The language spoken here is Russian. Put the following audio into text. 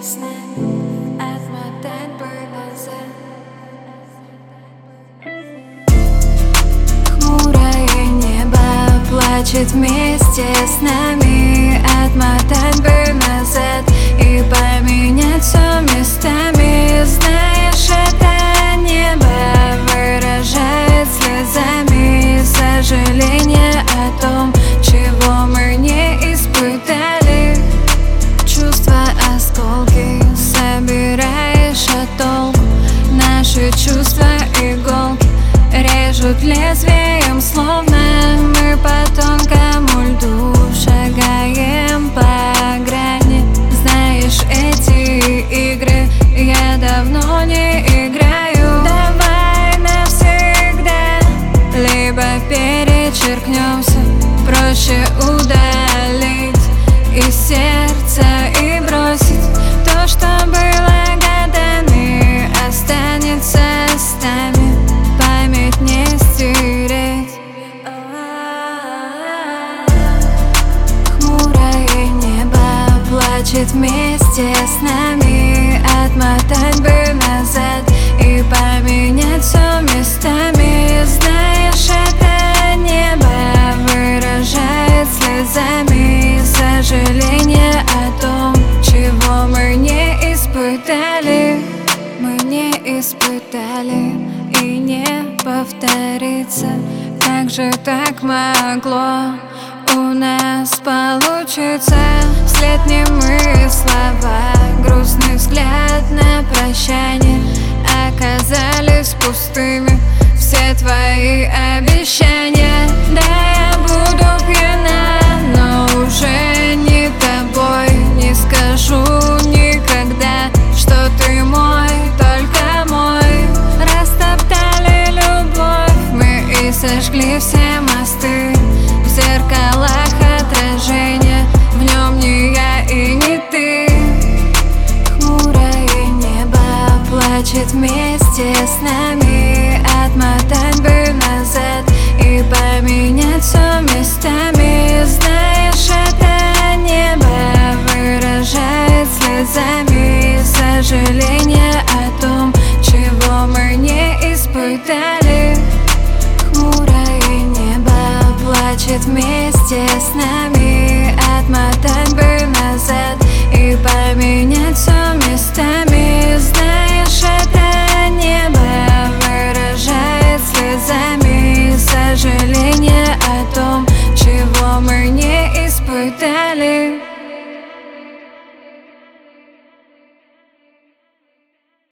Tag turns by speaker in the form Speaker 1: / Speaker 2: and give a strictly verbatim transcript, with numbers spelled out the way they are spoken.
Speaker 1: с нами, отмотать бы назад. Хмурое небо плачет вместе с нами, отмотать бы назад и поменять все местами. Знаешь, это небо выражает слезами сожаление о том, чего мы не испытали. Чувства осколки собираешь, а толку? Наши чувства иголки режут лезвием, словно мы по тонкому льду шагаем по грани. Знаешь, эти игры я давно не играю. Давай навсегда, либо перечеркнемся. Проще удалить из сердца и бросить то, что было годами, останется с нами, память не стереть. Хмурое небо плачет вместе с нами, отмотать бы назад и поменять все местами. Знаешь, это небо выражает слезами сожаление о том, чего мы не испытали. Мы не испытали и не повторится. Как же так могло у нас получиться? Вслед немые слова, грустный взгляд на прощание оказались пустыми все твои обещания. Да, я буду пьяна, но уже не тобой. Не скажу никогда, что ты мой, только мой. Растоптали любовь мы и сожгли все мосты. В зеркалах отражение, в нем не я и не ты. Хмурое небо плачет вместе с нами, отмотать бы назад и поменять все местами. Знаешь, это небо выражает слезами сожаление о том, чего мы не испытали. Хмурое небо плачет вместе с нами, отмотать бы назад и поменять все местами. Знаешь, это небо выражает слезами сожаление о том, чего мы не испытали.